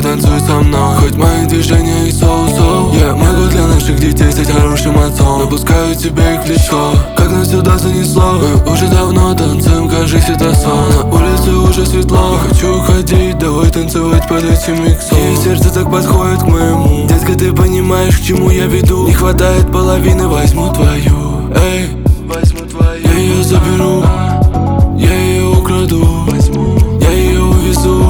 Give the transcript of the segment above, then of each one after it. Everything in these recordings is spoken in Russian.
танцуй со мной. Хоть мои движения и соу-соу, я могу для наших детей стать хорошим отцом. Напускаю тебе их в лицо, как нас сюда занесло. Мы уже давно танцуем, кажись, это сон. На улице уже светло, не хочу уходить, давай танцевать под этим миксом. И сердце так подходит к моему. Детка, ты понимаешь, к чему я веду. Не хватает половины, возьму твою. Эй, возьму твою. Я ее заберу, я ее украду, я ее увезу.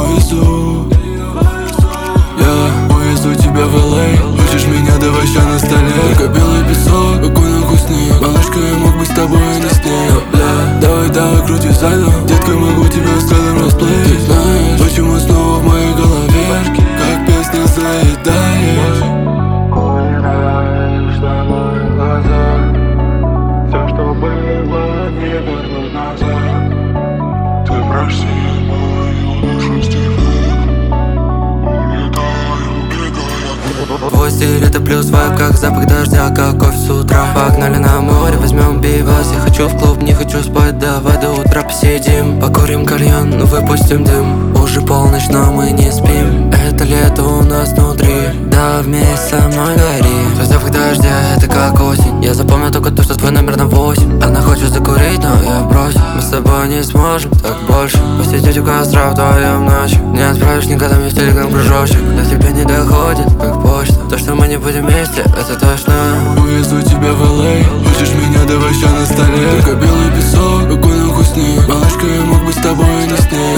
Я увезу тебя в LA. Хочешь меня, давай ща на столе. Только белый песок, какой на вкусный. Малышка, я мог быть с тобой, а не с ней. Давай, крути задом. Детка, могу тебя страдом расплыть. Ты знаешь, почему снова в моей голове как песня заедаешь. Уезжаешь на мои глаза. Все, что было, не вернуть назад. Ты прости мою душу стихов. Улетаю, бегая. Твой стиль это плюс вайб, как запах дождя, как кофе с утра. Погнали на море, возьмем пивас. Я хочу в клуб, не хочу спать, давай до утра посидим. Покурим кальян, выпустим дым. Уже полночь, но мы не спим. Это лето у нас внутри, да вместе со мной гори. Твой запах дождя, это как осень. Я запомню только то, что твой номер на 8. Она хочет закурить, но я бросил. Мы с тобой не сможем так больше посидеть у костра вдвоем ночью. Не отправишь никогда мне в телеграм кружочек. До тебя не доходит, как почта. То, что мы не будем вместе, это точно. Увезу тебя в LA. Хочешь меня, давай ща на столе. Только белый песок, какой на вкусный. Малышка, я мог быть с тобой, а не с ней.